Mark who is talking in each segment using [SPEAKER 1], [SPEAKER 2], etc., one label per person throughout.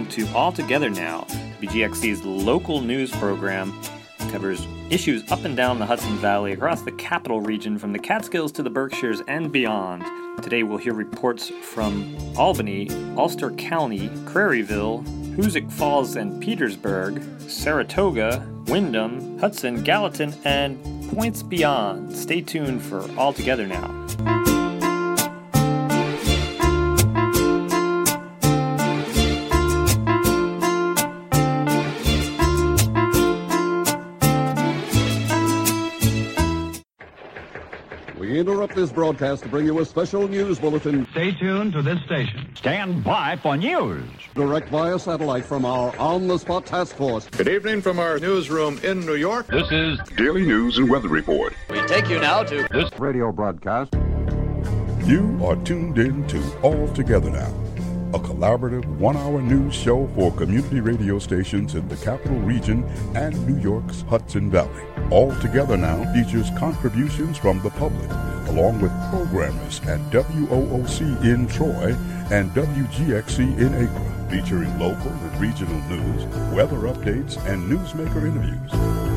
[SPEAKER 1] welcome to All Together Now, WGXC's local news program that covers issues up and down the Hudson Valley, across the capital region, from the Catskills to the Berkshires and beyond. Today we'll hear reports from Albany, Ulster County, Craryville, Hoosick Falls and Petersburg, Saratoga, Windham, Hudson, Gallatin, and points beyond. Stay tuned for All Together Now.
[SPEAKER 2] We interrupt this broadcast to bring you a special news bulletin.
[SPEAKER 3] Stay tuned to this station.
[SPEAKER 4] Stand by for news.
[SPEAKER 2] Direct via satellite from our on-the-spot task force.
[SPEAKER 5] Good evening from our newsroom in New York.
[SPEAKER 4] This is
[SPEAKER 6] Daily News and Weather Report.
[SPEAKER 7] We take you now to
[SPEAKER 4] this
[SPEAKER 2] radio broadcast.
[SPEAKER 6] You are tuned in to All Together Now, a collaborative one-hour news show for community radio stations in the capital region and New York's Hudson Valley. All Together Now features contributions from the public, along with programmers at WOOC in Troy and WGXC in Acre, featuring local and regional news, weather updates, and newsmaker interviews.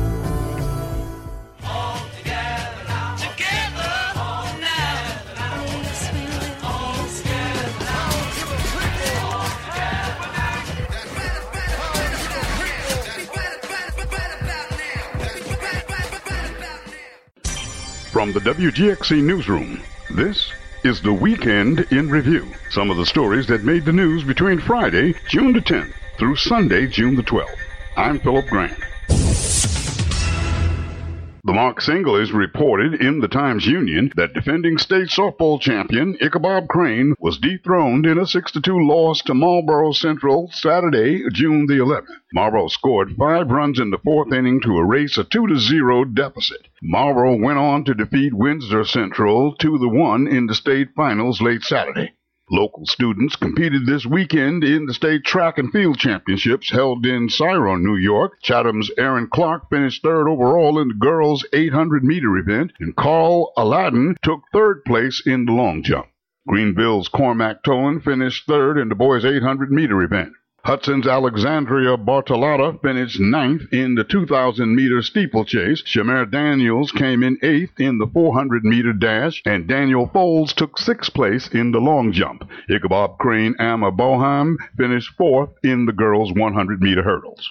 [SPEAKER 6] From the WGXC Newsroom, this is the Weekend in Review. Some of the stories that made the news between Friday, June the 10th, through Sunday, June the 12th. I'm Philip Grant. The Mark Singles reported in the Times-Union that defending state softball champion Ichabod Crane was dethroned in a 6-2 loss to Marlboro Central Saturday, June the 11th. Marlboro scored 5 runs in the 4th inning to erase a 2-0 deficit. Marlboro went on to defeat Windsor Central 2-1 in the state finals late Saturday. Local students competed this weekend in the state track and field championships held in Cyrone, New York. Chatham's Aaron Clark finished 3rd overall in the girls' 800-meter event, and Carl Aladdin took 3rd place in the long jump. Greenville's Cormac Tolan finished 3rd in the boys' 800-meter event. Hudson's Alexandria Bartolotta finished 9th in the 2,000-meter steeplechase. Shamir Daniels came in 8th in the 400-meter dash, and Daniel Foles took 6th place in the long jump. Ichabod Crane Amma Boham finished 4th in the girls' 100-meter hurdles.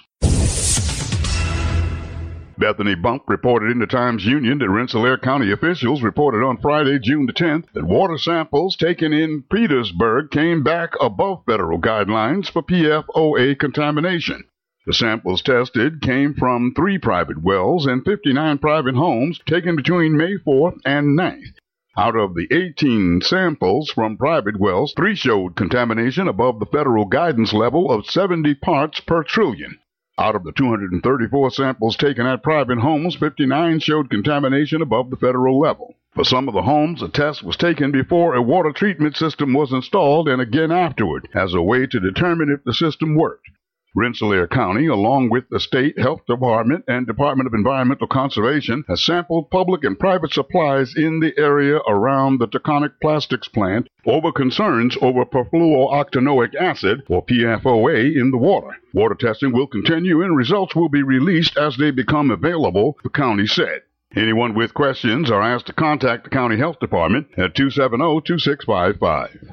[SPEAKER 6] Bethany Bump reported in the Times-Union that Rensselaer County officials reported on Friday, June the 10th, that water samples taken in Petersburg came back above federal guidelines for PFOA contamination. The samples tested came from 3 private wells and 59 private homes taken between May 4th and 9th. Out of the 18 samples from private wells, 3 showed contamination above the federal guidance level of 70 parts per trillion. Out of the 234 samples taken at private homes, 59 showed contamination above the federal level. For some of the homes, a test was taken before a water treatment system was installed and again afterward, as a way to determine if the system worked. Rensselaer County, along with the State Health Department and Department of Environmental Conservation, has sampled public and private supplies in the area around the Taconic Plastics plant over concerns over perfluorooctanoic acid, or PFOA, in the water. Water testing will continue and results will be released as they become available, the county said. Anyone with questions are asked to contact the County Health Department at 270-2655.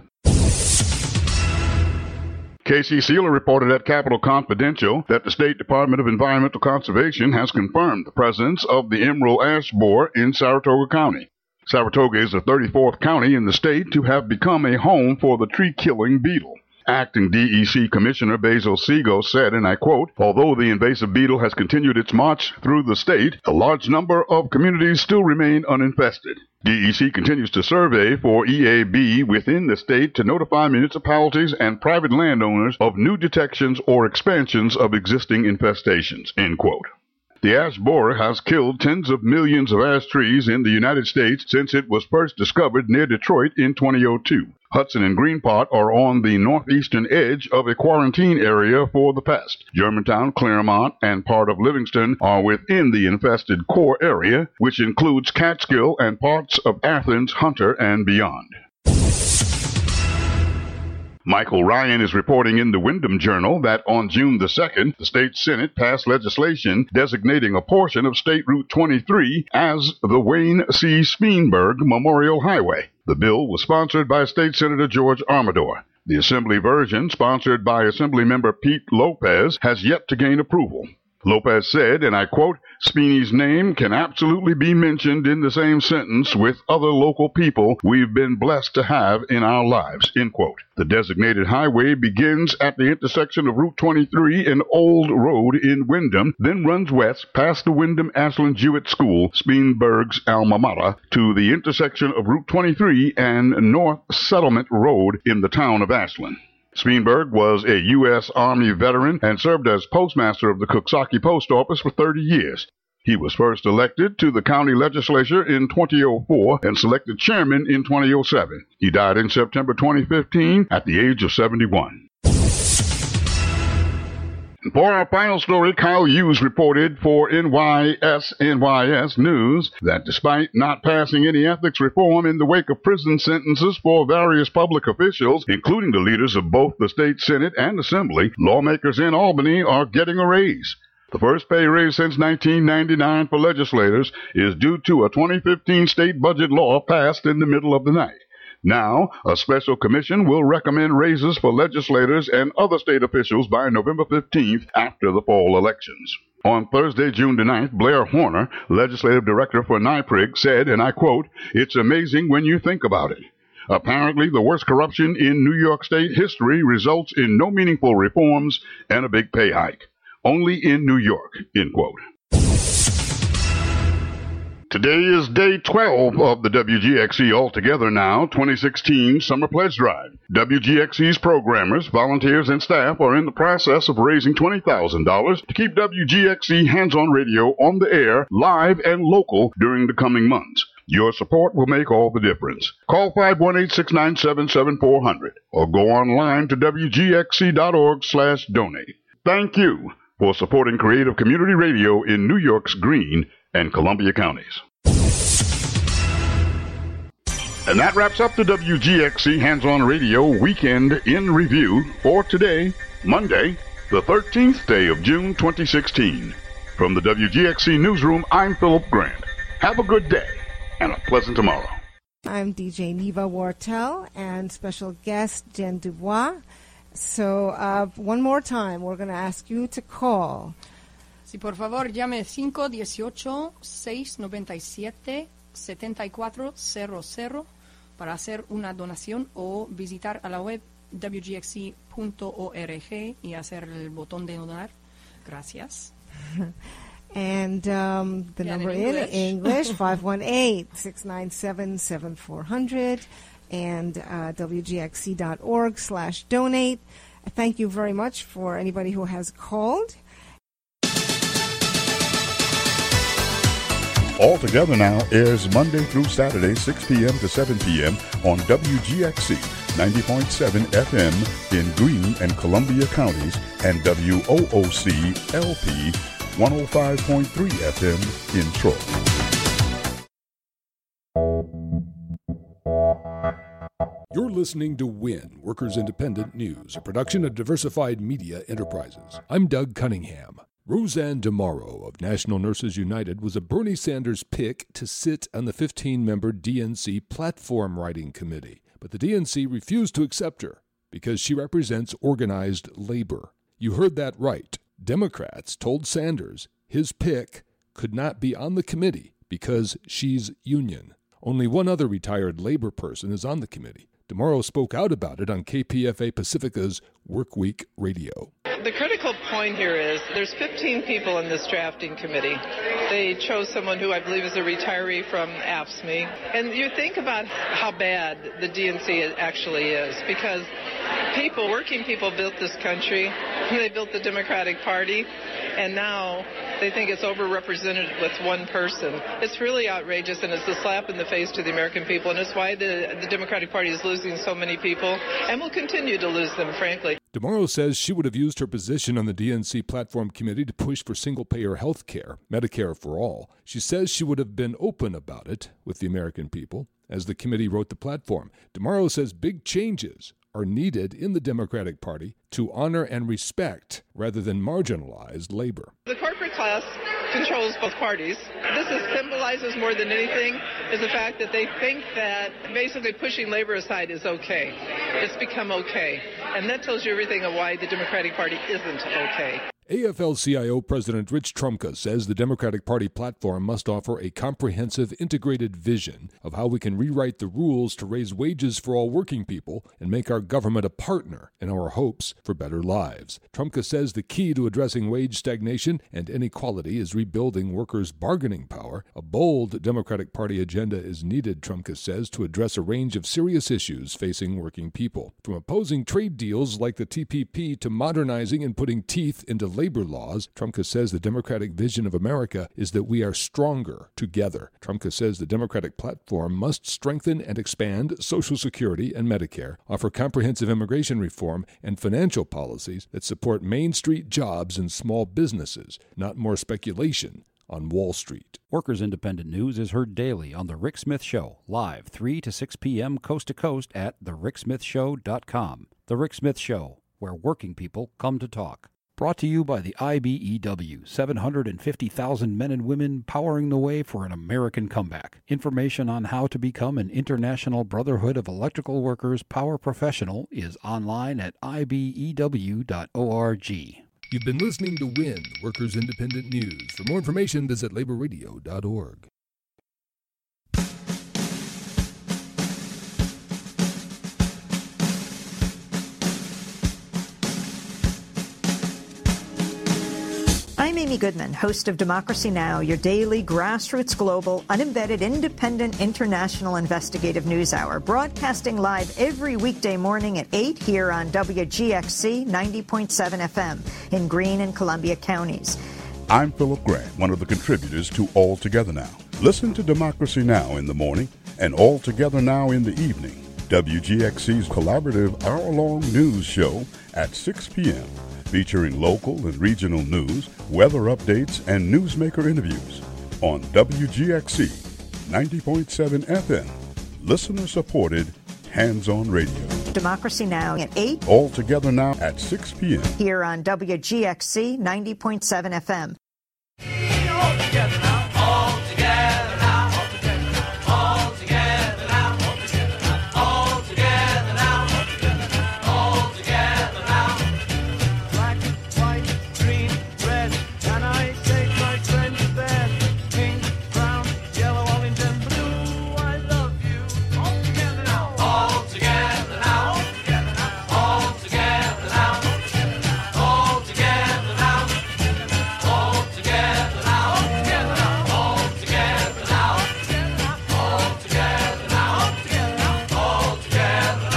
[SPEAKER 6] Casey Sealer reported at Capitol Confidential that the State Department of Environmental Conservation has confirmed the presence of the emerald ash borer in Saratoga County. Saratoga is the 34th county in the state to have become a home for the tree-killing beetle. Acting DEC Commissioner Basil Segal said, and I quote, "Although the invasive beetle has continued its march through the state, a large number of communities still remain uninfested. DEC continues to survey for EAB within the state to notify municipalities and private landowners of new detections or expansions of existing infestations," end quote. The ash borer has killed tens of millions of ash trees in the United States since it was first discovered near Detroit in 2002. Hudson and Greenport are on the northeastern edge of a quarantine area for the pest. Germantown, Claremont, and part of Livingston are within the infested core area, which includes Catskill and parts of Athens, Hunter, and beyond. Michael Ryan is reporting in the Windham Journal that on June the 2nd, the state Senate passed legislation designating a portion of State Route 23 as the Wayne C. Speenberg Memorial Highway. The bill was sponsored by State Senator George Armador. The Assembly version, sponsored by Assemblymember Pete Lopez, has yet to gain approval. Lopez said, and I quote, "Speeney's name can absolutely be mentioned in the same sentence with other local people we've been blessed to have in our lives," end quote. The designated highway begins at the intersection of Route 23 and Old Road in Windham, then runs west past the Windham Ashland Jewett School, Speenberg's alma mater, to the intersection of Route 23 and North Settlement Road in the town of Ashland. Speenberg was a U.S. Army veteran and served as postmaster of the Coxsackie Post Office for 30 years. He was first elected to the county legislature in 2004 and selected chairman in 2007. He died in September 2015 at the age of 71. For our final story, Kyle Hughes reported for NYS News that despite not passing any ethics reform in the wake of prison sentences for various public officials, including the leaders of both the state Senate and Assembly, lawmakers in Albany are getting a raise. The first pay raise since 1999 for legislators is due to a 2015 state budget law passed in the middle of the night. Now, a special commission will recommend raises for legislators and other state officials by November 15th after the fall elections. On Thursday, June the 9th, Blair Horner, legislative director for NYPRIG, said, and I quote, "It's amazing when you think about it. Apparently, the worst corruption in New York State history results in no meaningful reforms and a big pay hike. Only in New York," end quote. Today is day 12 of the WGXC Altogether Now 2016 Summer Pledge Drive. WGXC's programmers, volunteers, and staff are in the process of raising $20,000 to keep WGXC Hands-On Radio on the air, live and local during the coming months. Your support will make all the difference. Call 518-697-7400 or go online to WGXC.org/donate. Thank you for supporting creative community radio in New York's Greene and Columbia counties. And that wraps up the WGXC Hands-On Radio Weekend in Review for today, Monday, the 13th day of June 2016. From the WGXC Newsroom, I'm Philip Grant. Have a good day and a pleasant tomorrow.
[SPEAKER 3] I'm DJ Neva Wartel and special guest Jen Dubois. So one more time, we're going to ask you to call.
[SPEAKER 7] Sí, por favor, llame 518-697-7400 para hacer una donación o visitar a la web wgxc.org y hacer el botón de donar. Gracias.
[SPEAKER 3] And the number in English, 518-697-7400 and wgxc.org/donate. Thank you very much for anybody who has called.
[SPEAKER 6] All Together Now airs Monday through Saturday, 6 p.m. to 7 p.m. on WGXC 90.7 FM in Greene and Columbia counties and WOOC LP 105.3 FM in Troy.
[SPEAKER 8] You're listening to WIN, Workers Independent News, a production of Diversified Media Enterprises. I'm Doug Cunningham. Roseanne DeMauro of National Nurses United was a Bernie Sanders pick to sit on the 15-member DNC Platform Writing Committee, but the DNC refused to accept her because she represents organized labor. You heard that right. Democrats told Sanders his pick could not be on the committee because she's union. Only one other retired labor person is on the committee. DeMauro spoke out about it on KPFA Pacifica's Workweek Radio.
[SPEAKER 9] The critical point here is there's 15 people in this drafting committee. They chose someone who I believe is a retiree from AFSCME. And you think about how bad the DNC actually is, because working people built this country. They built the Democratic Party, and now they think it's overrepresented with one person. It's really outrageous, and it's a slap in the face to the American people, and it's why the Democratic Party is losing so many people, and will continue to lose them, frankly.
[SPEAKER 8] DeMauro says she would have used her position on the DNC Platform Committee to push for single-payer health care, Medicare for all. She says she would have been open about it with the American people as the committee wrote the platform. DeMauro says big changes are needed in the Democratic Party to honor and respect rather than marginalize labor.
[SPEAKER 9] The corporate class controls both parties. This symbolizes more than anything is the fact that they think that basically pushing labor aside is okay. It's become okay. And that tells you everything of why the Democratic Party isn't okay.
[SPEAKER 8] AFL-CIO President Rich Trumka says the Democratic Party platform must offer a comprehensive, integrated vision of how we can rewrite the rules to raise wages for all working people and make our government a partner in our hopes for better lives. Trumka says the key to addressing wage stagnation and inequality is rebuilding workers' bargaining power. A bold Democratic Party agenda is needed, Trumka says, to address a range of serious issues facing working people, from opposing trade deals like the TPP to modernizing and putting teeth into labor laws. Trumka says the Democratic vision of America is that we are stronger together. Trumka says the Democratic platform must strengthen and expand Social Security and Medicare, offer comprehensive immigration reform, and financial policies that support Main Street jobs and small businesses, not more speculation on Wall Street.
[SPEAKER 10] Workers Independent News is heard daily on The Rick Smith Show, live 3 to 6 p.m. coast to coast at thericksmithshow.com. The Rick Smith Show, where working people come to talk. Brought to you by the IBEW, 750,000 men and women powering the way for an American comeback. Information on how to become an International Brotherhood of Electrical Workers power professional is online at ibew.org.
[SPEAKER 8] You've been listening to WIN, Workers Independent News. For more information, visit laborradio.org.
[SPEAKER 11] I'm Amy Goodman, host of Democracy Now!, your daily grassroots, global, unembedded, independent, international investigative news hour, broadcasting live every weekday morning at 8 here on WGXC 90.7 FM in Greene and Columbia counties.
[SPEAKER 6] I'm Philip Grant, one of the contributors to All Together Now. Listen to Democracy Now! In the morning and All Together Now! In the evening. WGXC's collaborative hour-long news show at 6 p.m., featuring local and regional news, weather updates, and newsmaker interviews on WGXC 90.7 FM, listener-supported, hands-on radio.
[SPEAKER 11] Democracy Now! At 8.
[SPEAKER 6] All Together Now! At 6 p.m.
[SPEAKER 11] Here on WGXC 90.7 FM.
[SPEAKER 12] All together now, all together now, all together now, all together now, all together now, all together now, all together now. Black, white, green, red, can I take my friend to bed? Pink, brown, yellow, orange, and blue, I love you. All together now, all together now, all together now, all together now, all together now, all together now, all together now, all together now, all together now, all together now, all together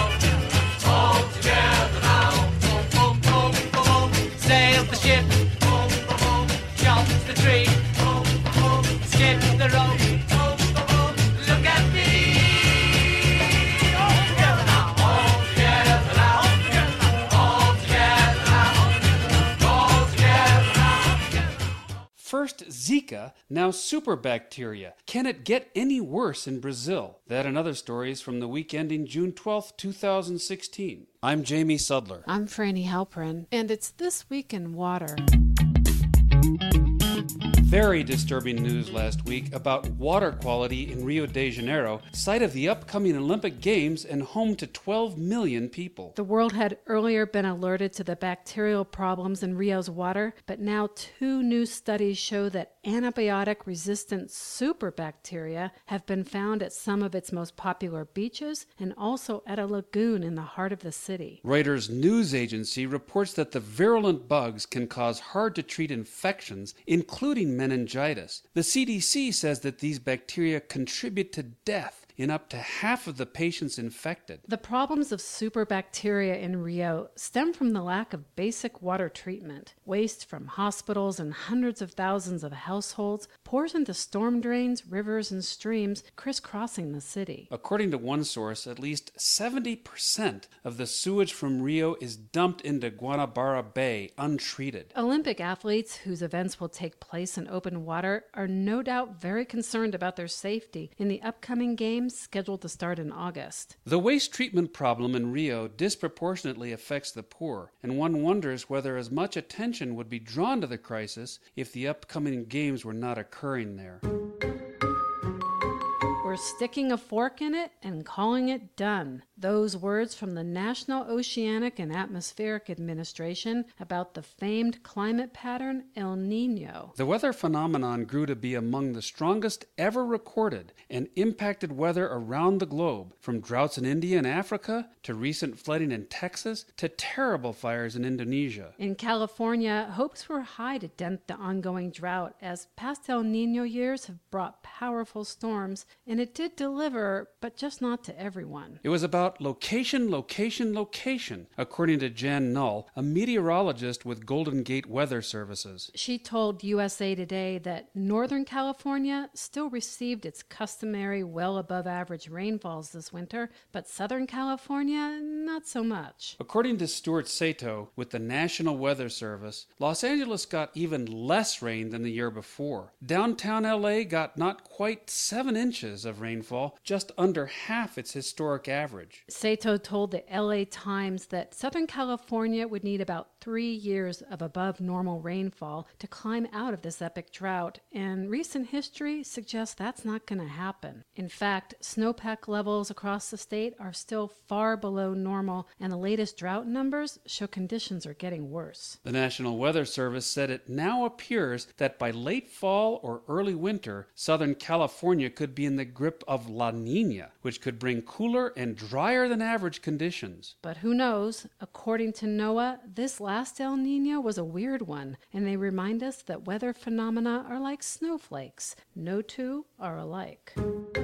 [SPEAKER 12] now. Boom, boom, boom, boom, sails the ship. Boom, boom, boom, jumps the tree. Boom, boom, skip the rope. Boom, boom, boom, look at me. All together now, all together now, all together now, all together now.
[SPEAKER 13] First Zika, now superbacteria. Can it get any worse in Brazil? That and other stories from the week ending June 12th, 2016. I'm Jamie Sudler.
[SPEAKER 14] I'm Franny Halprin, and it's This Week in Water.
[SPEAKER 13] Very disturbing news last week about water quality in Rio de Janeiro, site of the upcoming Olympic Games and home to 12 million people.
[SPEAKER 14] The world had earlier been alerted to the bacterial problems in Rio's water, but now 2 new studies show that antibiotic-resistant superbacteria have been found at some of its most popular beaches and also at a lagoon in the heart of the city.
[SPEAKER 13] Reuters news agency reports that the virulent bugs can cause hard-to-treat infections, including meningitis. The CDC says that these bacteria contribute to death in up to half of the patients infected.
[SPEAKER 14] The problems of superbacteria in Rio stem from the lack of basic water treatment. Waste from hospitals and hundreds of thousands of households pours into storm drains, rivers, and streams crisscrossing the city.
[SPEAKER 13] According to one source, at least 70% of the sewage from Rio is dumped into Guanabara Bay untreated.
[SPEAKER 14] Olympic athletes whose events will take place in open water are no doubt very concerned about their safety in the upcoming games Games scheduled to start in August.
[SPEAKER 13] The waste treatment problem in Rio disproportionately affects the poor, and one wonders whether as much attention would be drawn to the crisis if the upcoming games were not occurring there.
[SPEAKER 14] We're sticking a fork in it and calling it done. Those words from the National Oceanic and Atmospheric Administration about the famed climate pattern El Niño.
[SPEAKER 13] The weather phenomenon grew to be among the strongest ever recorded and impacted weather around the globe, from droughts in India and Africa to recent flooding in Texas to terrible fires in Indonesia.
[SPEAKER 14] In California, hopes were high to dent the ongoing drought, as past El Niño years have brought powerful storms, and it did deliver, but just not to everyone.
[SPEAKER 13] It was about location, location, location, according to Jan Null, a meteorologist with Golden Gate Weather Services.
[SPEAKER 14] She told USA Today that Northern California still received its customary well above average rainfalls this winter, but Southern California, not so much.
[SPEAKER 13] According to Stuart Sato with the National Weather Service, Los Angeles got even less rain than the year before. Downtown LA got not quite 7 inches of rainfall, just under half its historic average.
[SPEAKER 14] Sato told the LA Times that Southern California would need about 3 years of above normal rainfall to climb out of this epic drought, and recent history suggests that's not going to happen. In fact, snowpack levels across the state are still far below normal, and the latest drought numbers show conditions are getting worse.
[SPEAKER 13] The National Weather Service said it now appears that by late fall or early winter, Southern California could be in the grip of La Niña, which could bring cooler and drier than average conditions.
[SPEAKER 14] But who knows? According to NOAA, this last El Niño was a weird one, and they remind us that weather phenomena are like snowflakes. No two are alike.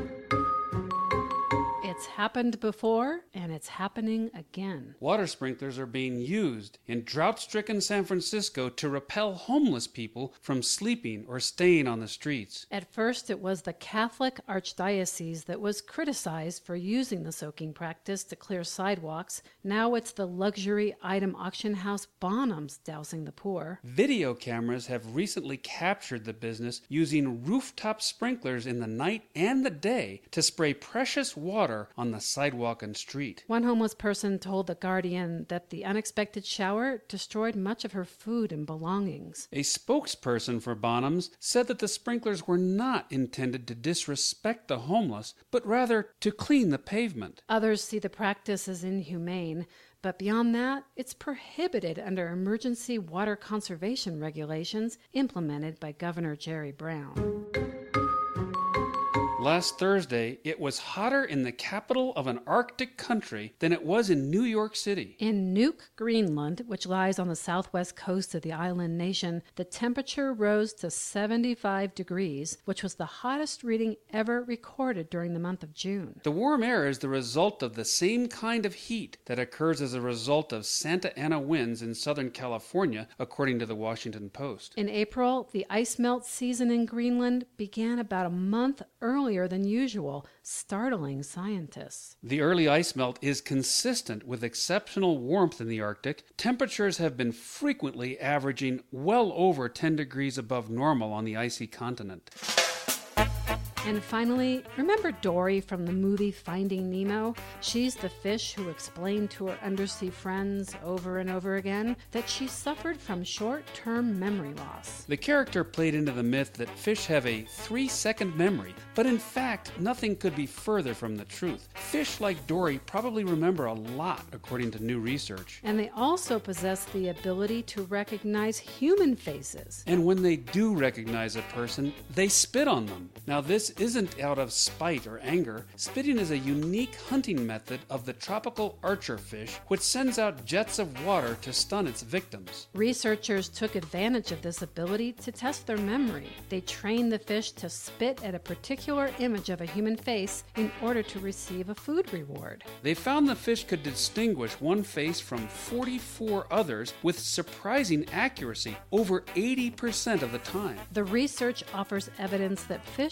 [SPEAKER 14] It's happened before, and it's happening again.
[SPEAKER 13] Water sprinklers are being used in drought-stricken San Francisco to repel homeless people from sleeping or staying on the streets.
[SPEAKER 14] At first, it was the Catholic Archdiocese that was criticized for using the soaking practice to clear sidewalks. Now it's the luxury item auction house Bonhams dousing the poor.
[SPEAKER 13] Video cameras have recently captured the business using rooftop sprinklers in the night and the day to spray precious water on the sidewalk and street.
[SPEAKER 14] One homeless person told The Guardian that the unexpected shower destroyed much of her food and belongings.
[SPEAKER 13] A spokesperson for Bonhams said that the sprinklers were not intended to disrespect the homeless, but rather to clean the pavement.
[SPEAKER 14] Others see the practice as inhumane, but beyond that, it's prohibited under emergency water conservation regulations implemented by Governor Jerry Brown.
[SPEAKER 13] Last Thursday, it was hotter in the capital of an Arctic country than it was in New York City.
[SPEAKER 14] In Nuuk, Greenland, which lies on the southwest coast of the island nation, the temperature rose to 75 degrees, which was the hottest reading ever recorded during the month of June.
[SPEAKER 13] The warm air is the result of the same kind of heat that occurs as a result of Santa Ana winds in Southern California, according to the Washington Post.
[SPEAKER 14] In April, the ice melt season in Greenland began about a month earlier than usual, startling scientists.
[SPEAKER 13] The early ice melt is consistent with exceptional warmth in the Arctic. Temperatures have been frequently averaging well over 10 degrees above normal on the icy continent.
[SPEAKER 14] And finally, remember Dory from the movie Finding Nemo? She's the fish who explained to her undersea friends over and over again that she suffered from short-term memory loss.
[SPEAKER 13] The character played into the myth that fish have a 3-second memory, but in fact, nothing could be further from the truth. Fish like Dory probably remember a lot, according to new research.
[SPEAKER 14] And they also possess the ability to recognize human faces.
[SPEAKER 13] And when they do recognize a person, they spit on them. Now, this isn't out of spite or anger. Spitting is a unique hunting method of the tropical archerfish, which sends out jets of water to stun its victims.
[SPEAKER 14] Researchers took advantage of this ability to test their memory. They trained the fish to spit at a particular image of a human face in order to receive a food reward.
[SPEAKER 13] They found the fish could distinguish one face from 44 others with surprising accuracy, over 80% of the time.
[SPEAKER 14] The research offers evidence that fish are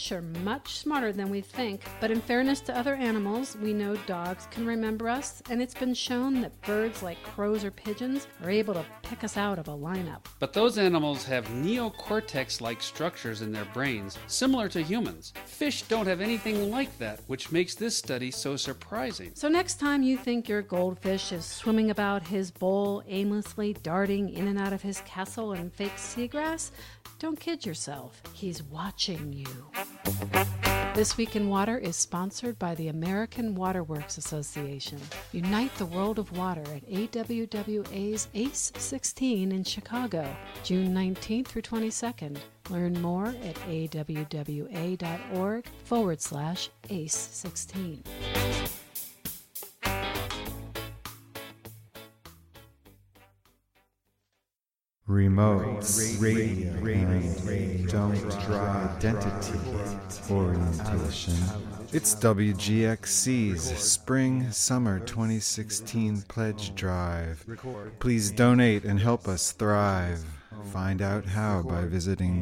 [SPEAKER 14] much smarter than we think, but in fairness to other animals, we know dogs can remember us, and it's been shown that birds like crows or pigeons are able to pick us out of a lineup.
[SPEAKER 13] But those animals have neocortex-like structures in their brains, similar to humans. Fish don't have anything like that, which makes this study so surprising.
[SPEAKER 14] So next time you think your goldfish is swimming about his bowl, aimlessly darting in and out of his castle in fake seagrass, don't kid yourself. He's watching you. This Week in Water is sponsored by the American Waterworks Association. Unite the world of water at AWWA's ACE 16 in Chicago, June 19th through 22nd. Learn more at awwa.org/ACE16.
[SPEAKER 15] Remotes, radio, don't draw identity orientation. It's WGXC's Spring-Summer 2016 Pledge Drive. Please donate and help us thrive. Find out how by visiting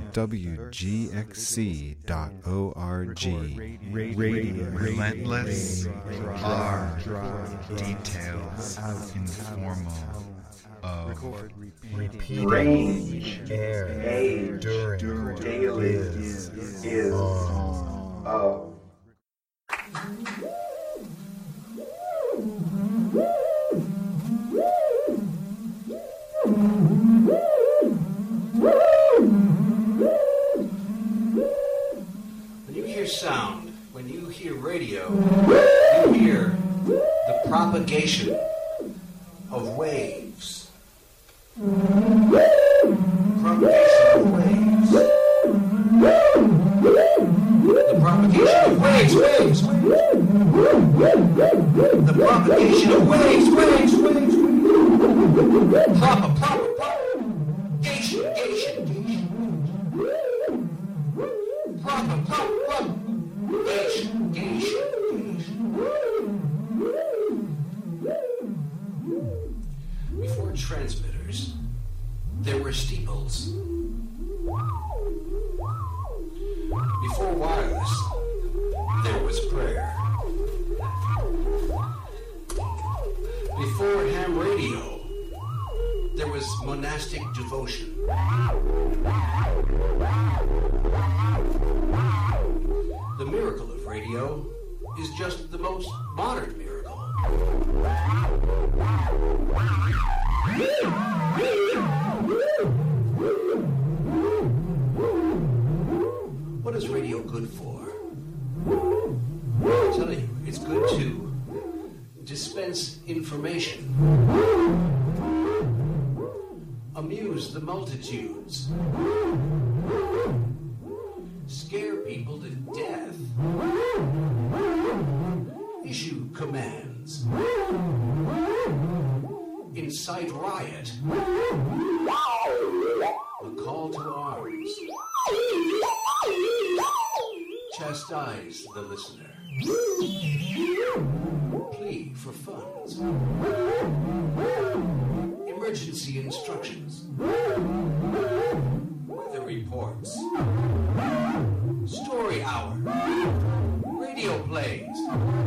[SPEAKER 15] WGXC.org. Radio, relentless, R, details, informal. Range, air, during, daily, is, of.
[SPEAKER 16] When you hear sound, when you hear radio, you hear the propagation of waves. Propagation of waves. The propagation of waves. The propagation of waves. Before transmitters, there were steeples. Before wireless, there was prayer. Before ham radio, there was monastic devotion. The miracle of radio is just the most modern miracle. What is radio good for? I'll tell you, it's good to dispense information, amuse the multitudes, scare people to death, issue commands, incite riot, a call to arms, chastise the listener, plea for funds, emergency instructions, weather reports, story hour, radio plays,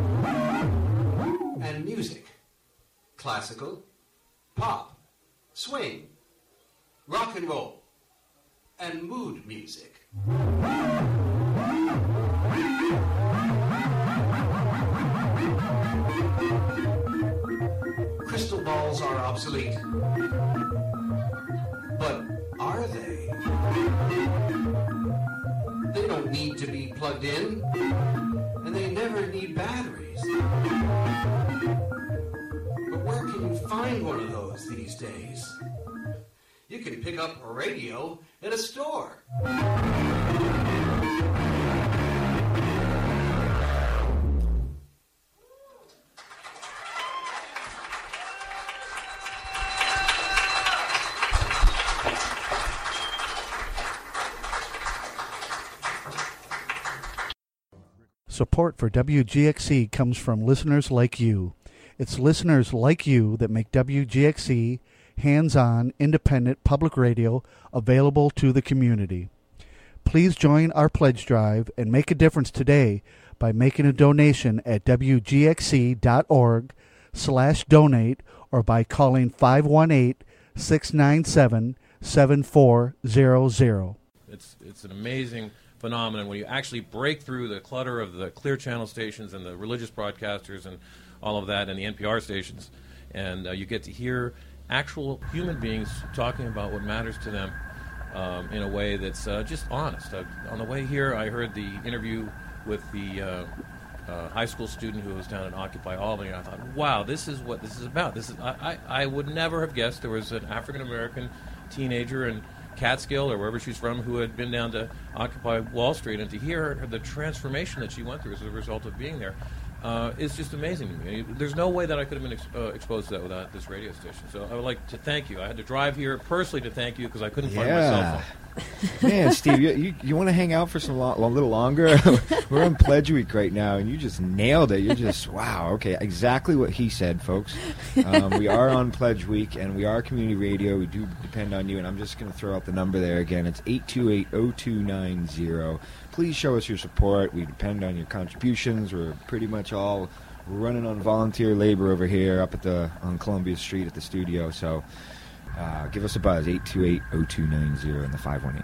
[SPEAKER 16] and music. Classical, pop, swing, rock and roll, and mood music. Crystal balls are obsolete. But are they? They don't need to be plugged in, and they never need batteries. But where can you find one of those these days? You can pick up a radio at a store.
[SPEAKER 17] Support for WGXC comes from listeners like you. It's listeners like you that make WGXC hands-on, independent public radio available to the community. Please join our pledge drive and make a difference today by making a donation at wgxc.org/donate or by calling 518-697-7400.
[SPEAKER 18] It's an amazing phenomenon when you actually break through the clutter of the Clear Channel stations and the religious broadcasters and all of that and the NPR stations, and you get to hear actual human beings talking about what matters to them in a way that's just honest. On the way here, I heard the interview with the high school student who was down at Occupy Albany, and I thought, wow, this is what this is about. I would never have guessed there was an African-American teenager in Catskill or wherever she's from who had been down to Occupy Wall Street, and to hear the transformation that she went through as a result of being there is just amazing to me. There's no way that I could have been exposed to that without this radio station. So I would like to thank you. I had to drive here personally to thank you because I couldn't find my cell phone.
[SPEAKER 19] Man, Steve, you want to hang out for a little longer? We're on Pledge Week right now, and you just nailed it. You're just, wow, okay, exactly what he said, folks. We are on Pledge Week, and we are community radio. We do depend on you, and I'm just going to throw out the number there again. It's 828-0290. Please show us your support. We depend on your contributions. We're pretty much all running on volunteer labor over here up on Columbia Street at the studio, so give us a buzz, 828-0290 in the 518.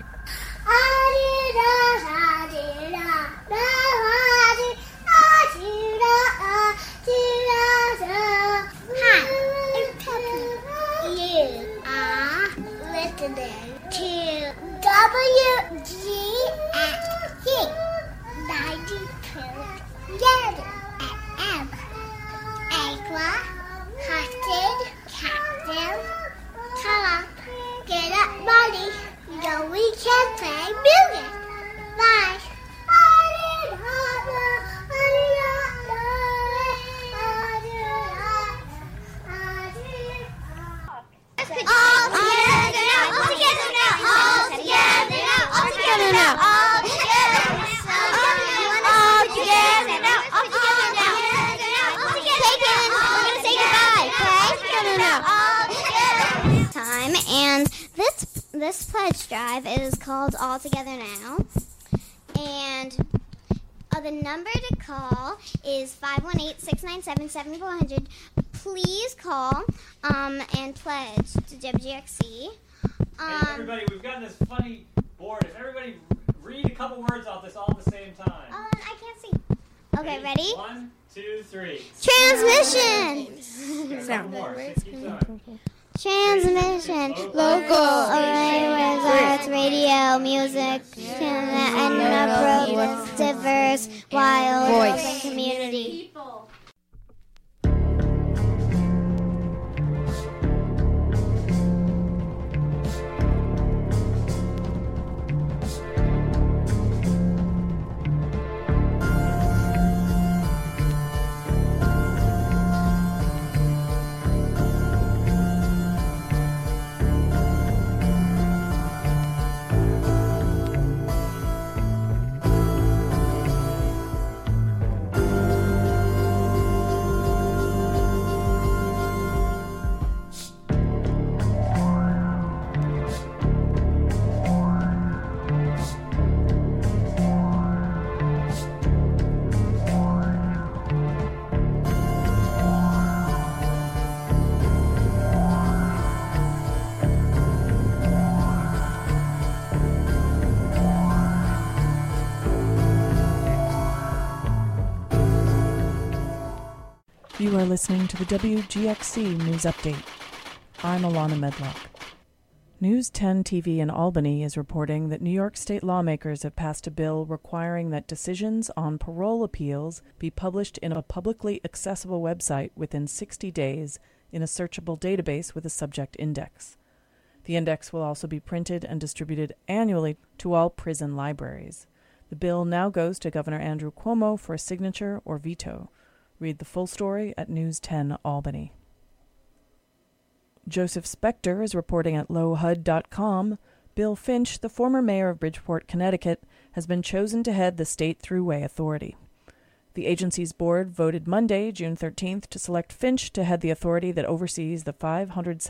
[SPEAKER 12] Hi, it's Peppy. You are listening to WGXC 92 FM. Aqua, Hosted, Captain. Come on, get up, buddy. So we can play music. Bye. Time, and this pledge drive is called All Together Now, and the number to call is 518-697-7400. Please call and pledge to WGXC.
[SPEAKER 1] Hey, everybody, we've got this funny board. If everybody read a couple words off this all at the same time.
[SPEAKER 12] I can't see. Okay, ready?
[SPEAKER 1] 1, 2, 3.
[SPEAKER 12] Transmission!
[SPEAKER 20] Transmission, local, arts, radio, music, and a diverse, wild, open community.
[SPEAKER 21] You are listening to the WGXC News Update. I'm Alana Medlock. News 10 TV in Albany is reporting that New York state lawmakers have passed a bill requiring that decisions on parole appeals be published in a publicly accessible website within 60 days in a searchable database with a subject index. The index will also be printed and distributed annually to all prison libraries. The bill now goes to Governor Andrew Cuomo for a signature or veto. Read the full story at News 10 Albany. Joseph Spector is reporting at lowhud.com. Bill Finch, the former mayor of Bridgeport, Connecticut, has been chosen to head the State Thruway Authority. The agency's board voted Monday, June 13th, to select Finch to head the authority that oversees the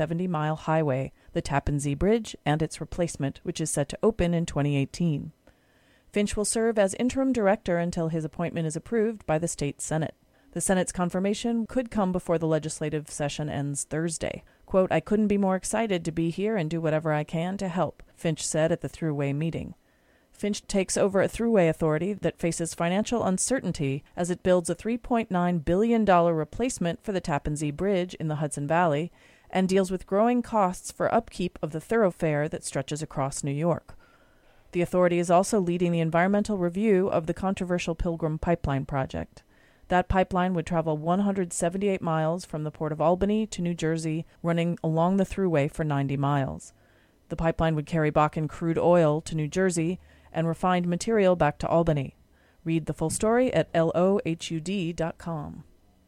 [SPEAKER 21] 570-mile highway, the Tappan Zee Bridge, and its replacement, which is set to open in 2018. Finch will serve as interim director until his appointment is approved by the state Senate. The Senate's confirmation could come before the legislative session ends Thursday. Quote, "I couldn't be more excited to be here and do whatever I can to help," Finch said at the Thruway meeting. Finch takes over a Thruway authority that faces financial uncertainty as it builds a $3.9 billion replacement for the Tappan Zee Bridge in the Hudson Valley and deals with growing costs for upkeep of the thoroughfare that stretches across New York. The authority is also leading the environmental review of the controversial Pilgrim Pipeline project. That pipeline would travel 178 miles from the Port of Albany to New Jersey, running along the Thruway for 90 miles. The pipeline would carry Bakken crude oil to New Jersey and refined material back to Albany. Read the full story at lohud.com.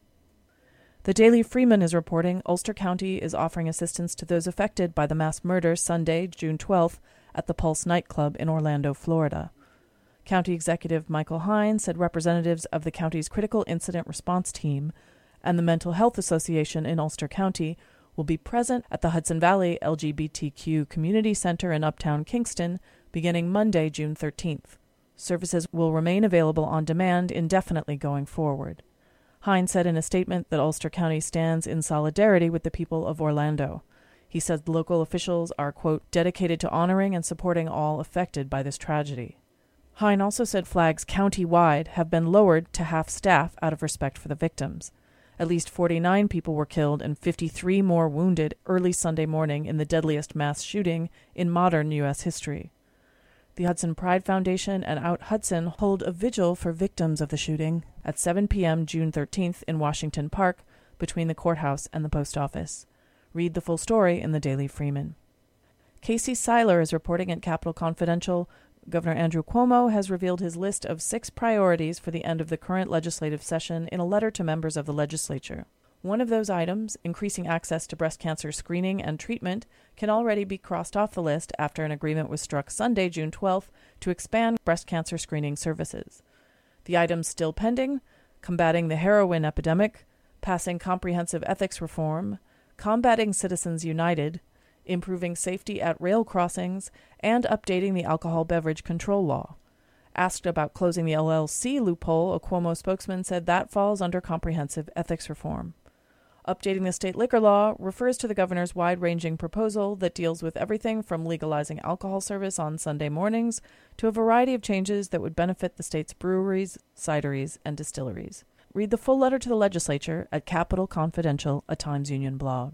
[SPEAKER 21] The Daily Freeman is reporting Ulster County is offering assistance to those affected by the mass murder Sunday, June 12th, at the Pulse nightclub in Orlando, Florida. County Executive Michael Hines said representatives of the county's Critical Incident Response Team and the Mental Health Association in Ulster County will be present at the Hudson Valley LGBTQ Community Center in Uptown Kingston beginning Monday, June 13th. Services will remain available on demand indefinitely going forward. Hines said in a statement that Ulster County stands in solidarity with the people of Orlando. He said local officials are, quote, "dedicated to honoring and supporting all affected by this tragedy." Hine also said flags county-wide have been lowered to half staff out of respect for the victims. At least 49 people were killed and 53 more wounded early Sunday morning in the deadliest mass shooting in modern U.S. history. The Hudson Pride Foundation and Out Hudson hold a vigil for victims of the shooting at 7 p.m. June 13th in Washington Park between the courthouse and the post office. Read the full story in the Daily Freeman. Casey Seiler is reporting at Capitol Confidential. Governor Andrew Cuomo has revealed his list of 6 priorities for the end of the current legislative session in a letter to members of the legislature. One of those items, increasing access to breast cancer screening and treatment, can already be crossed off the list after an agreement was struck Sunday, June 12th, to expand breast cancer screening services. The items still pending: combating the heroin epidemic, passing comprehensive ethics reform, combating Citizens United, improving safety at rail crossings, and updating the alcohol beverage control law. Asked about closing the LLC loophole, a Cuomo spokesman said that falls under comprehensive ethics reform. Updating the state liquor law refers to the governor's wide-ranging proposal that deals with everything from legalizing alcohol service on Sunday mornings to a variety of changes that would benefit the state's breweries, cideries, and distilleries. Read the full letter to the legislature at Capitol Confidential, a Times Union blog.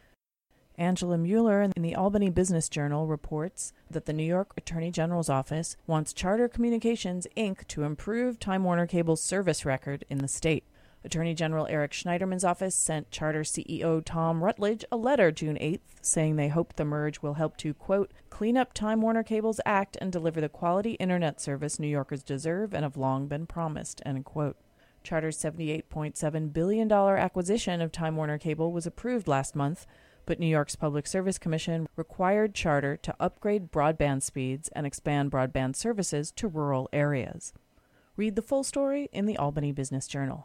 [SPEAKER 21] Angela Mueller in the Albany Business Journal reports that the New York Attorney General's office wants Charter Communications, Inc. to improve Time Warner Cable's service record in the state. Attorney General Eric Schneiderman's office sent Charter CEO Tom Rutledge a letter June 8th saying they hope the merge will help to, quote, clean up Time Warner Cable's act and deliver the quality internet service New Yorkers deserve and have long been promised, end quote. Charter's $78.7 billion acquisition of Time Warner Cable was approved last month, but New York's Public Service Commission required Charter to upgrade broadband speeds and expand broadband services to rural areas. Read the full story in the Albany Business Journal.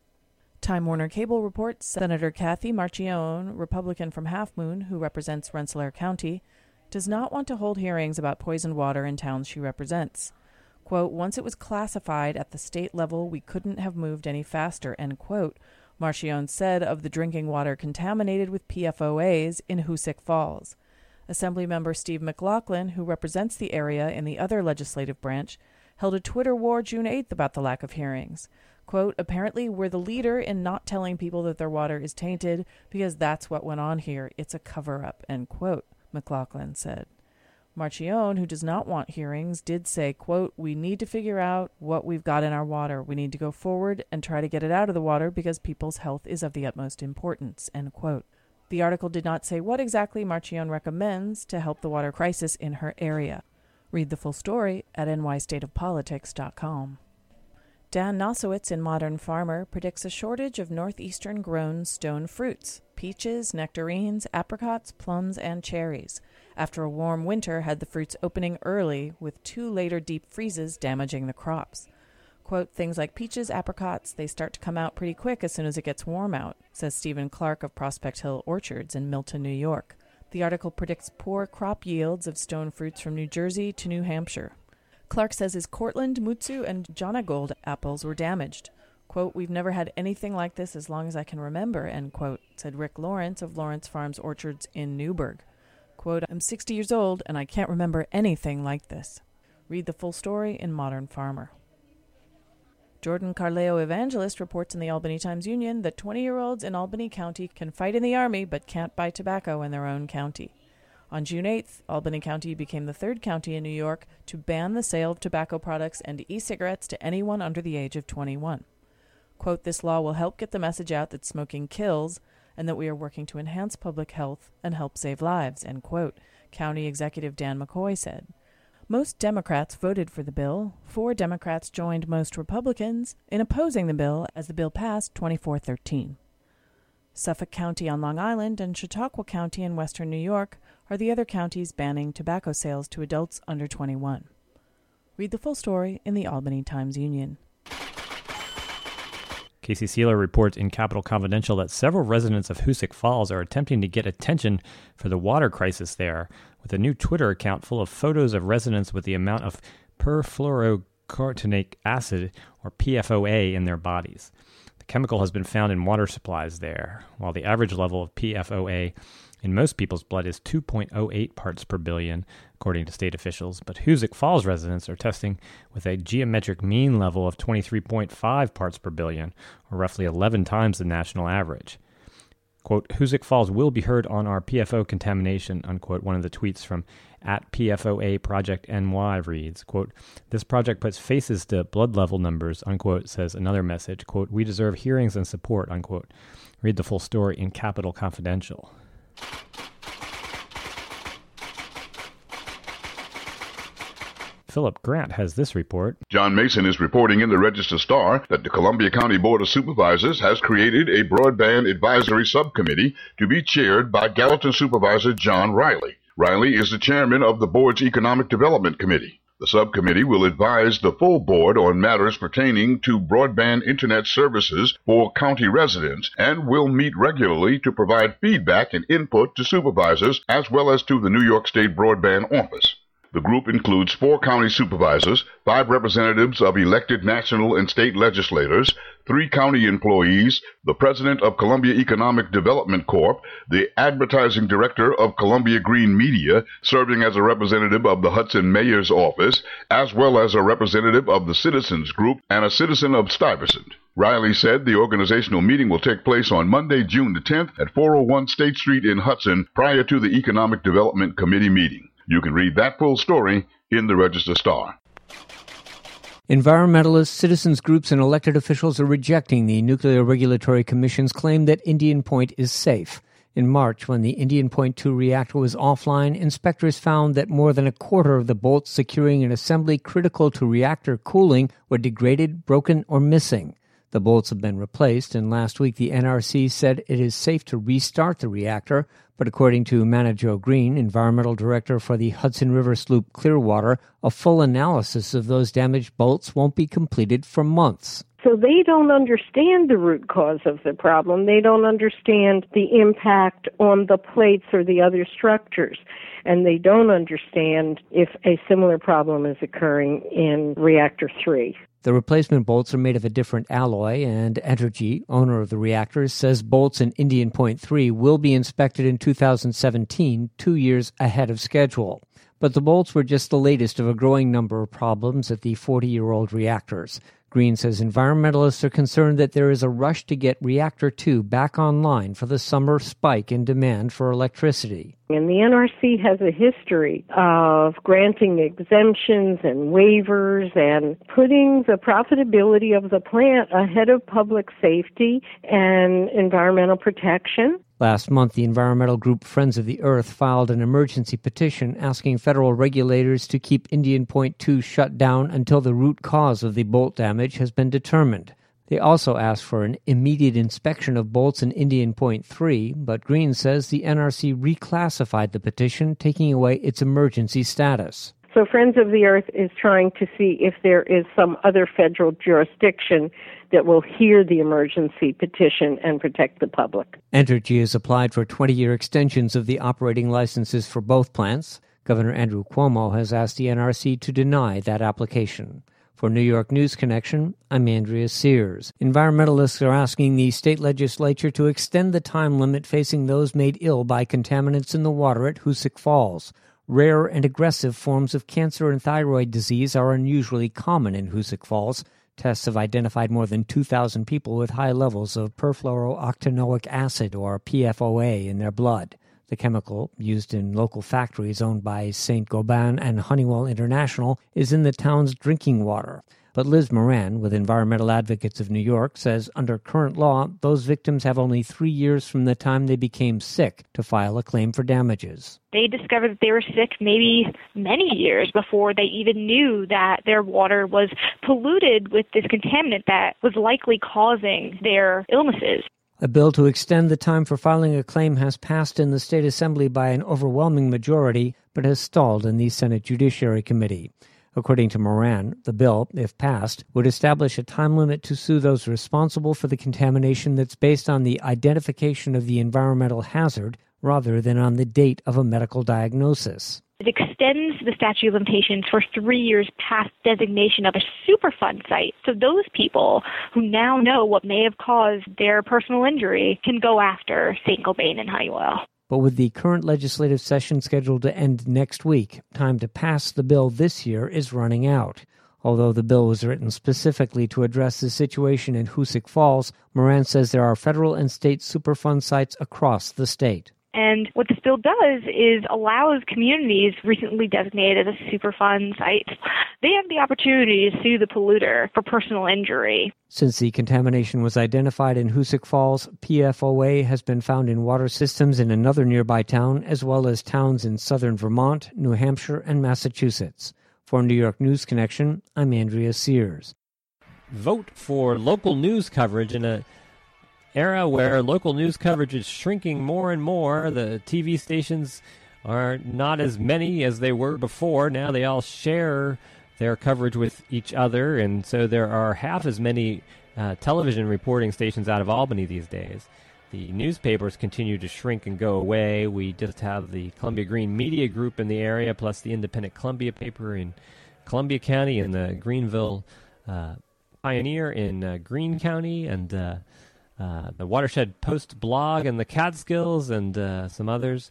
[SPEAKER 21] Time Warner Cable reports Senator Kathy Marchione, Republican from Half Moon, who represents Rensselaer County, does not want to hold hearings about poisoned water in towns she represents. Quote, once it was classified at the state level, we couldn't have moved any faster, end quote, Marchione said of the drinking water contaminated with PFOAs in Hoosick Falls. Assemblymember Steve McLaughlin, who represents the area in the other legislative branch, held a Twitter war June 8th about the lack of hearings. Quote, apparently we're the leader in not telling people that their water is tainted because that's what went on here. It's a cover-up, end quote, McLaughlin said. Marchione, who does not want hearings, did say, quote, we need to figure out what we've got in our water. We need to go forward and try to get it out of the water because people's health is of the utmost importance, end quote. The article did not say what exactly Marchione recommends to help the water crisis in her area. Read the full story at nystateofpolitics.com. Dan Nosowitz in Modern Farmer predicts a shortage of northeastern-grown stone fruits, peaches, nectarines, apricots, plums, and cherries, after a warm winter had the fruits opening early, with 2 later deep freezes damaging the crops. Quote, things like peaches, apricots, they start to come out pretty quick as soon as it gets warm out, says Stephen Clark of Prospect Hill Orchards in Milton, New York. The article predicts poor crop yields of stone fruits from New Jersey to New Hampshire. Clark says his Cortland, Mutsu, and Jonagold apples were damaged. Quote, "We've never had anything like this as long as I can remember," end quote, said Rick Lawrence of Lawrence Farms Orchards in Newburgh. Quote, "I'm 60 years old and I can't remember anything like this." Read the full story in Modern Farmer. Jordan Carleo Evangelist reports in the Albany Times-Union that 20-year-olds in Albany County can fight in the Army but can't buy tobacco in their own county. On June 8th, Albany County became the third county in New York to ban the sale of tobacco products and e-cigarettes to anyone under the age of 21. Quote, "This law will help get the message out that smoking kills and that we are working to enhance public health and help save lives," end quote, County Executive Dan McCoy said. Most Democrats voted for the bill. 4 Democrats joined most Republicans in opposing the bill as the bill passed 24-13. Suffolk County on Long Island and Chautauqua County in western New York are the other counties banning tobacco sales to adults under 21. Read the full story in the Albany Times-Union.
[SPEAKER 1] Casey Sealer reports in Capital Confidential that several residents of Hoosick Falls are attempting to get attention for the water crisis there, with a new Twitter account full of photos of residents with the amount of perfluorocartonic acid, or PFOA, in their bodies. The chemical has been found in water supplies there, while the average level of PFOA in most people's blood is 2.08 parts per billion, according to state officials, but Hoosick Falls residents are testing with a geometric mean level of 23.5 parts per billion, or roughly 11 times the national average. Quote, "Hoosick Falls will be heard on our PFO contamination," unquote. One of the tweets from @PFOA Project NY reads, quote, "This project puts faces to blood level numbers," unquote, says another message, quote, "We deserve hearings and support," unquote. Read the full story in Capital Confidential. Philip Grant has this report.
[SPEAKER 6] John Mason is reporting in the Register-Star that the Columbia County Board of Supervisors has created a broadband advisory subcommittee to be chaired by Gallatin Supervisor John Riley. Riley is the chairman of the board's Economic Development Committee. The subcommittee will advise the full board on matters pertaining to broadband internet services for county residents and will meet regularly to provide feedback and input to supervisors as well as to the New York State Broadband Office. The group includes 4 county supervisors, 5 representatives of elected national and state legislators, 3 county employees, the president of Columbia Economic Development Corp., the advertising director of Columbia Green Media, serving as a representative of the Hudson Mayor's office, as well as a representative of the Citizens Group and a citizen of Stuyvesant. Riley said the organizational meeting will take place on Monday, June the 10th at 401 State Street in Hudson prior to the Economic Development Committee meeting. You can read that full story in the Register-Star.
[SPEAKER 5] Environmentalists, citizens groups, and elected officials are rejecting the Nuclear Regulatory Commission's claim that Indian Point is safe. In March, when the Indian Point 2 reactor was offline, inspectors found that more than a quarter of the bolts securing an assembly critical to reactor cooling were degraded, broken, or missing. The bolts have been replaced, and last week the NRC said it is safe to restart the reactor, but according to Manajo Green, environmental director for the Hudson River Sloop Clearwater, a full analysis of those damaged bolts won't be completed for months.
[SPEAKER 22] So they don't understand the root cause of the problem. They don't understand the impact on the plates or the other structures. And they don't understand if a similar problem is occurring in Reactor 3.
[SPEAKER 5] The replacement bolts are made of a different alloy, and Entergy, owner of the reactors, says bolts in Indian Point 3 will be inspected in 2017, 2 years ahead of schedule. But the bolts were just the latest of a growing number of problems at the 40-year-old reactors. Green says environmentalists are concerned that there is a rush to get Reactor 2 back online for the summer spike in demand for electricity.
[SPEAKER 22] And the NRC has a history of granting exemptions and waivers and putting the profitability of the plant ahead of public safety and environmental protection.
[SPEAKER 5] Last month, the environmental group Friends of the Earth filed an emergency petition asking federal regulators to keep Indian Point 2 shut down until the root cause of the bolt damage has been determined. They also asked for an immediate inspection of bolts in Indian Point 3, but Green says the NRC reclassified the petition, taking away its emergency status.
[SPEAKER 22] So Friends of the Earth is trying to see if there is some other federal jurisdiction that will hear the emergency petition and protect the public.
[SPEAKER 5] Entergy has applied for 20-year extensions of the operating licenses for both plants. Governor Andrew Cuomo has asked the NRC to deny that application. For New York News Connection, I'm Andrea Sears. Environmentalists are asking the state legislature to extend the time limit facing those made ill by contaminants in the water at Hoosick Falls. Rare and aggressive forms of cancer and thyroid disease are unusually common in Hoosick Falls. Tests have identified more than 2,000 people with high levels of perfluorooctanoic acid, or PFOA, in their blood. The chemical, used in local factories owned by Saint-Gobain and Honeywell International, is in the town's drinking water. But Liz Moran, with Environmental Advocates of New York, says under current law, those victims have only 3 years from the time they became sick to file a claim for damages.
[SPEAKER 2] They discovered that they were sick maybe many years before they even knew that their water was polluted with this contaminant that was likely causing their illnesses.
[SPEAKER 5] A bill to extend the time for filing a claim has passed in the state assembly by an overwhelming majority, but has stalled in the Senate Judiciary Committee. According to Moran, the bill, if passed, would establish a time limit to sue those responsible for the contamination that's based on the identification of the environmental hazard rather than on the date of a medical diagnosis.
[SPEAKER 2] It extends the statute of limitations for 3 years past designation of a Superfund site. So those people who now know what may have caused their personal injury can go after Saint-Gobain and Honeywell.
[SPEAKER 5] But with the current legislative session scheduled to end next week, time to pass the bill this year is running out. Although the bill was written specifically to address the situation in Hoosick Falls, Moran says there are federal and state Superfund sites across the state.
[SPEAKER 2] And what this bill does is allows communities recently designated as Superfund sites, they have the opportunity to sue the polluter for personal injury.
[SPEAKER 5] Since the contamination was identified in Hoosick Falls, PFOA has been found in water systems in another nearby town, as well as towns in southern Vermont, New Hampshire, and Massachusetts. For New York News Connection, I'm Andrea Sears.
[SPEAKER 1] Vote for local news coverage in a era where local news coverage is shrinking more and more. The TV stations are not as many as they were before. Now they all share their coverage with each other, and so there are half as many television reporting stations out of Albany these days. The newspapers continue to shrink and go away. We just have the Columbia Green Media Group in the area, plus the Independent Columbia paper in Columbia County, and the Greenville Pioneer in Greene County, and the Watershed Post blog and the Catskills and some others.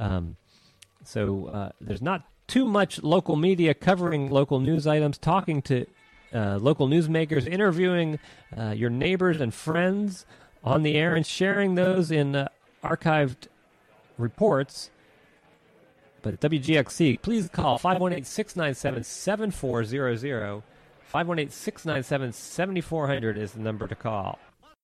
[SPEAKER 1] So there's not too much local media covering local news items, talking to local newsmakers, interviewing your neighbors and friends on the air and sharing those in archived reports. But WGXC, please call 518-697-7400. 518-697-7400 is the number to call.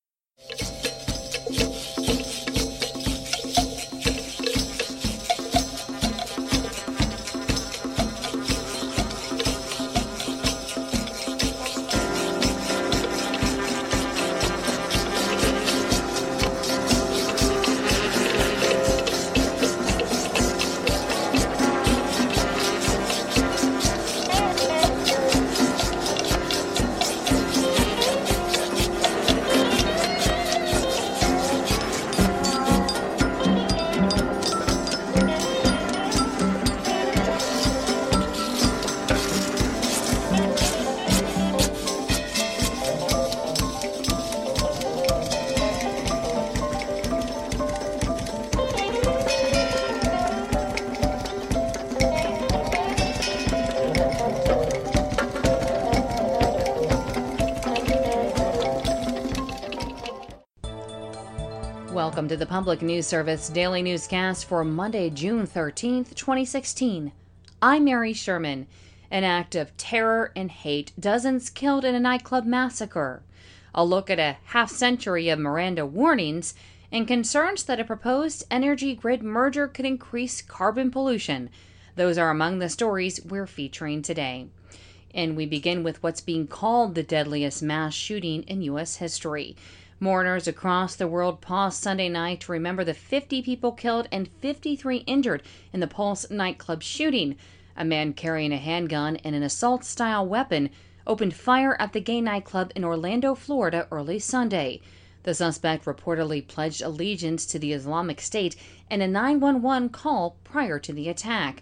[SPEAKER 4] Welcome to the Public News Service Daily Newscast for Monday, June 13th, 2016. I'm Mary Sherman. An act of terror and hate, dozens killed in a nightclub massacre. A look at a half-century of Miranda warnings and concerns that a proposed energy grid merger could increase carbon pollution. Those are among the stories we're featuring today. And we begin with what's being called the deadliest mass shooting in U.S. history. Mourners across the world paused Sunday night to remember the 50 people killed and 53 injured in the Pulse nightclub shooting. A man carrying a handgun and an assault-style weapon opened fire at the gay nightclub in Orlando, Florida early Sunday. The suspect reportedly pledged allegiance to the Islamic State and a 911 call prior to the attack.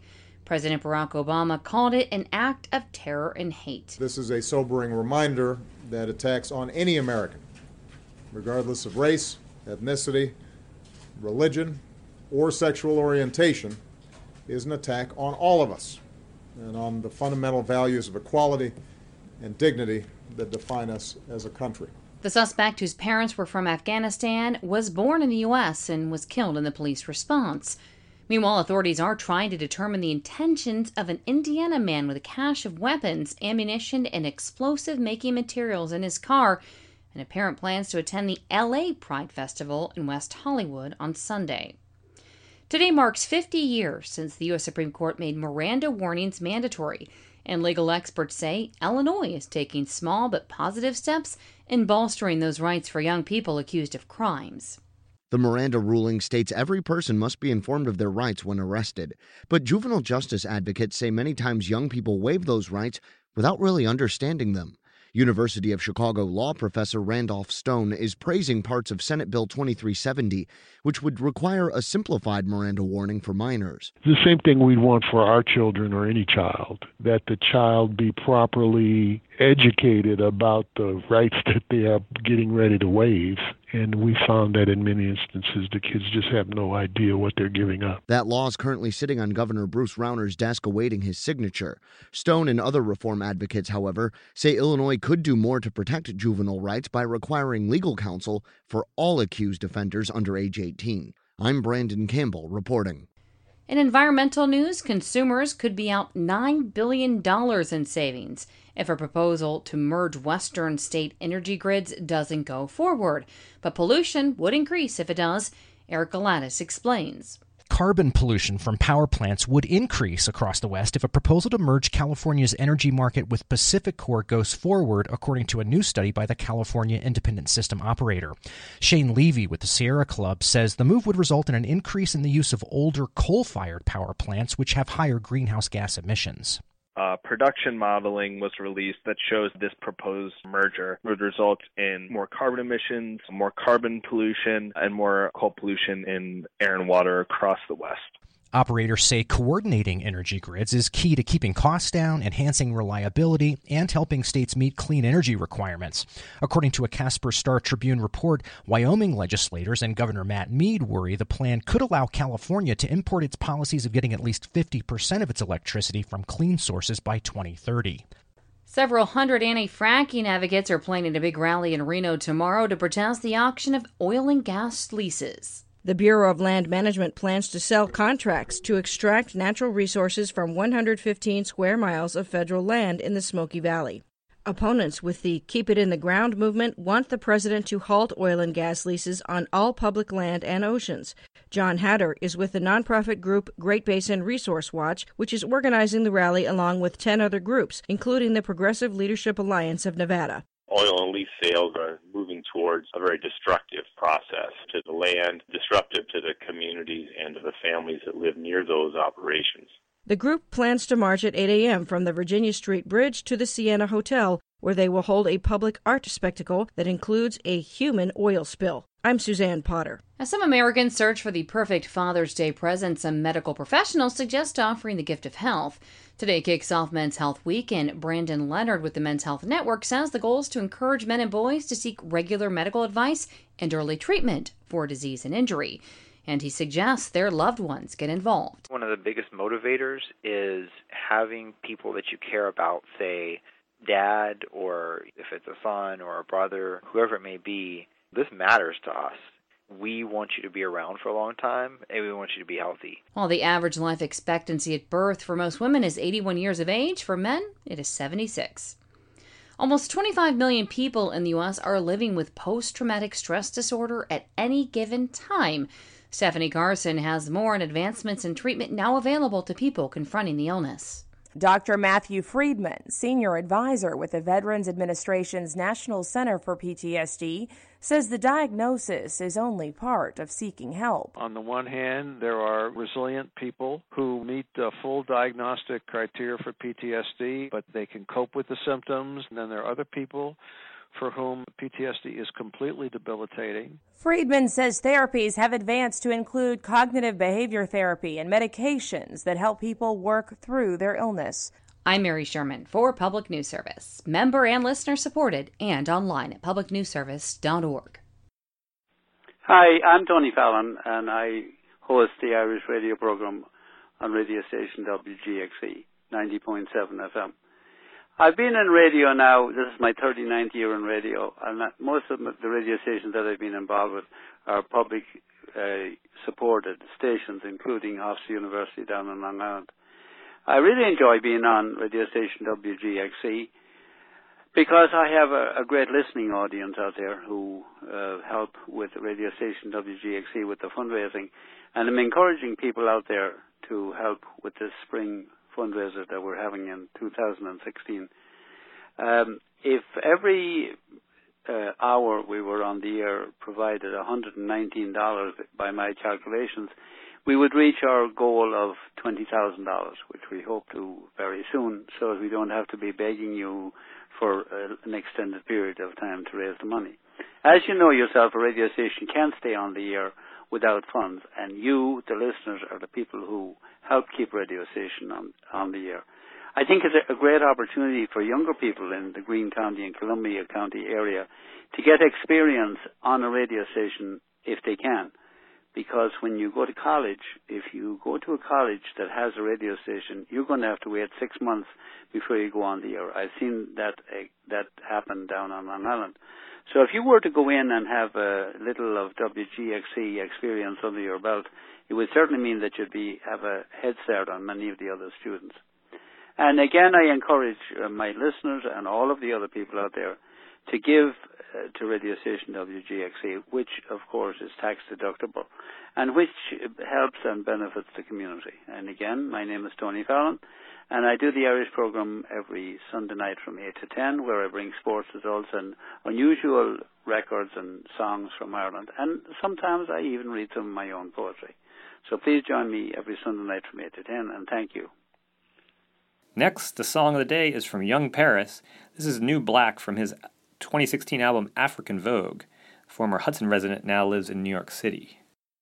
[SPEAKER 4] President Barack Obama called it an act of terror and hate.
[SPEAKER 3] This is a sobering reminder that attacks on any American, regardless of race, ethnicity, religion, or sexual orientation, is an attack on all of us and on the fundamental values of equality and dignity that define us as a country.
[SPEAKER 4] The suspect, whose parents were from Afghanistan, was born in the U.S. and was killed in the police response. Meanwhile, authorities are trying to determine the intentions of an Indiana man with a cache of weapons, ammunition, and explosive-making materials in his car, and apparent plans to attend the L.A. Pride Festival in West Hollywood on Sunday. Today marks 50 years since the U.S. Supreme Court made Miranda warnings mandatory, and legal experts say Illinois is taking small but positive steps in bolstering those rights for young people accused of crimes.
[SPEAKER 7] The Miranda ruling states every person must be informed of their rights when arrested. But juvenile justice advocates say many times young people waive those rights without really understanding them. University of Chicago law professor Randolph Stone is praising parts of Senate Bill 2370, which would require a simplified Miranda warning for minors.
[SPEAKER 23] The same thing we'd want for our children or any child, that the child be properly educated about the rights that they are getting ready to waive. And we found that in many instances, the kids just have no idea what they're giving up.
[SPEAKER 7] That law is currently sitting on Governor Bruce Rauner's desk awaiting his signature. Stone and other reform advocates, however, say Illinois could do more to protect juvenile rights by requiring legal counsel for all accused offenders under age 18. I'm Brandon Campbell reporting.
[SPEAKER 4] In environmental news, consumers could be out $9 billion in savings if a proposal to merge Western state energy grids doesn't go forward. But pollution would increase if it does. Eric Galatis explains.
[SPEAKER 24] Carbon pollution from power plants would increase across the West if a proposal to merge California's energy market with PacifiCorp goes forward, according to a new study by the California Independent System Operator. Shane Levy with the Sierra Club says the move would result in an increase in the use of older coal-fired power plants, which have higher greenhouse gas emissions.
[SPEAKER 25] Production modeling was released that shows this proposed merger would result in more carbon emissions, more carbon pollution, and more coal pollution in air and water across the West.
[SPEAKER 24] Operators say coordinating energy grids is key to keeping costs down, enhancing reliability, and helping states meet clean energy requirements. According to a Casper Star Tribune report, Wyoming legislators and Governor Matt Mead worry the plan could allow California to import its policies of getting at least 50% of its electricity from clean sources by 2030.
[SPEAKER 4] Several hundred anti-fracking advocates are planning a big rally in Reno tomorrow to protest the auction of oil and gas leases.
[SPEAKER 26] The Bureau of Land Management plans to sell contracts to extract natural resources from 115 square miles of federal land in the Smoky Valley. Opponents with the Keep It in the Ground movement want the president to halt oil and gas leases on all public land and oceans. John Hatter is with the nonprofit group Great Basin Resource Watch, which is organizing the rally along with 10 other groups, including the Progressive Leadership Alliance of Nevada.
[SPEAKER 27] Oil and lease sales are moving towards a very destructive process to the land, disruptive to the communities and to the families that live near those operations.
[SPEAKER 26] The group plans to march at 8 a.m. from the Virginia Street Bridge to the Sienna Hotel, where they will hold a public art spectacle that includes a human oil spill. I'm Suzanne Potter.
[SPEAKER 4] As some Americans search for the perfect Father's Day present, some medical professionals suggest offering the gift of health. Today kicks off Men's Health Week, and Brandon Leonard with the Men's Health Network says the goal is to encourage men and boys to seek regular medical advice and early treatment for disease and injury. And he suggests their loved ones get involved.
[SPEAKER 28] One of the biggest motivators is having people that you care about, say dad, or if it's a son or a brother, whoever it may be, this matters to us. We want you to be around for a long time, and we want you to be healthy.
[SPEAKER 4] While the average life expectancy at birth for most women is 81 years of age, for men, it is 76. Almost 25 million people in the U.S. are living with post-traumatic stress disorder at any given time. Stephanie Carson has more on advancements in treatment now available to people confronting the illness.
[SPEAKER 29] Dr. Matthew Friedman, senior advisor with the Veterans Administration's National Center for PTSD, says the diagnosis is only part of seeking help.
[SPEAKER 30] On the one hand, there are resilient people who meet the full diagnostic criteria for PTSD, but they can cope with the symptoms. And then there are other people for whom PTSD is completely debilitating.
[SPEAKER 29] Friedman says therapies have advanced to include cognitive behavior therapy and medications that help people work through their illness.
[SPEAKER 4] I'm Mary Sherman for Public News Service, member and listener supported, and online at publicnewsservice.org.
[SPEAKER 8] Hi, I'm Tony Fallon, and I host the Irish radio program on radio station WGXE 90.7 FM. I've been in radio now, this is my 39th year in radio, and most of the radio stations that I've been involved with are public supported stations, including Hofstra University down in Long Island. I really enjoy being on radio station WGXE because I have a great listening audience out there who help with radio station WGXE with the fundraising, and I'm encouraging people out there to help with this spring fundraiser that we're having in 2016. If every hour we were on the air provided $119 by my calculations, we would reach our goal of $20,000, which we hope to very soon, so that we don't have to be begging you for an extended period of time to raise the money. As you know yourself, a radio station can't stay on the air without funds, and you, the listeners, are the people who help keep radio station on the air. I think it's a great opportunity for younger people in the Greene County and Columbia County area to get experience on a radio station if they can. Because when you go to college, if you go to a college that has a radio station, you're going to have to wait 6 months before you go on the air. I've seen that happen down on Long Island. So if you were to go in and have a little of WGXE experience under your belt, it would certainly mean that you'd have a head start on many of the other students. And again, I encourage my listeners and all of the other people out there to give to radio station WGXE, which of course is tax deductible and which helps and benefits the community. And again, my name is Tony Fallon, and I do the Irish program every Sunday night from 8 to 10, where I bring sports results and unusual records and songs from Ireland. And sometimes I even read some of my own poetry. So please join me every Sunday night from 8 to 10, and thank you.
[SPEAKER 1] Next, the song of the day is from Young Paris. This is New Black from his 2016 album African Vogue. The former Hudson resident now lives in New York City.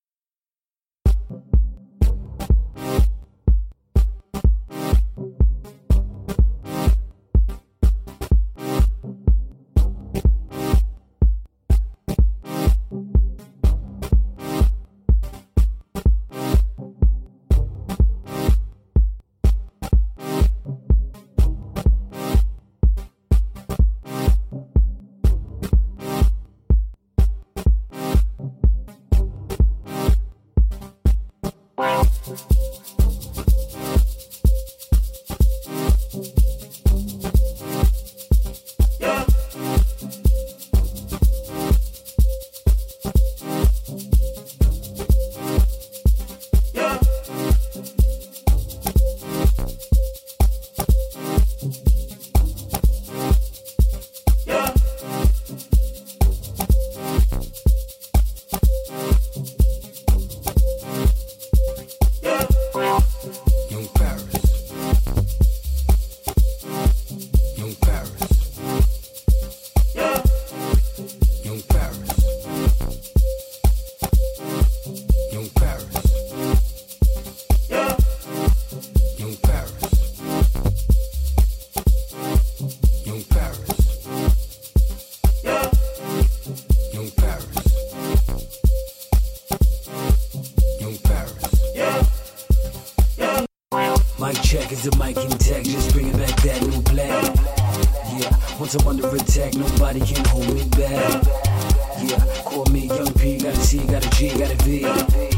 [SPEAKER 9] The mic intact, just bringing back that new black. Yeah, once I'm under attack, nobody can hold me back. Yeah, call me Young P, got a C, got a G, got a V.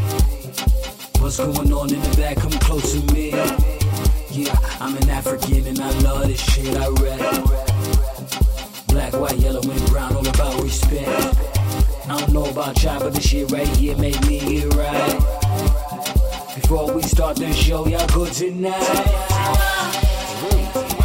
[SPEAKER 9] What's going on in the back? Come close to me. Yeah, I'm an African and I love this shit I rap. Black, white, yellow, and brown, all about respect. I don't know about y'all, but this shit right here made me get right. Before we start the show, y'all good tonight?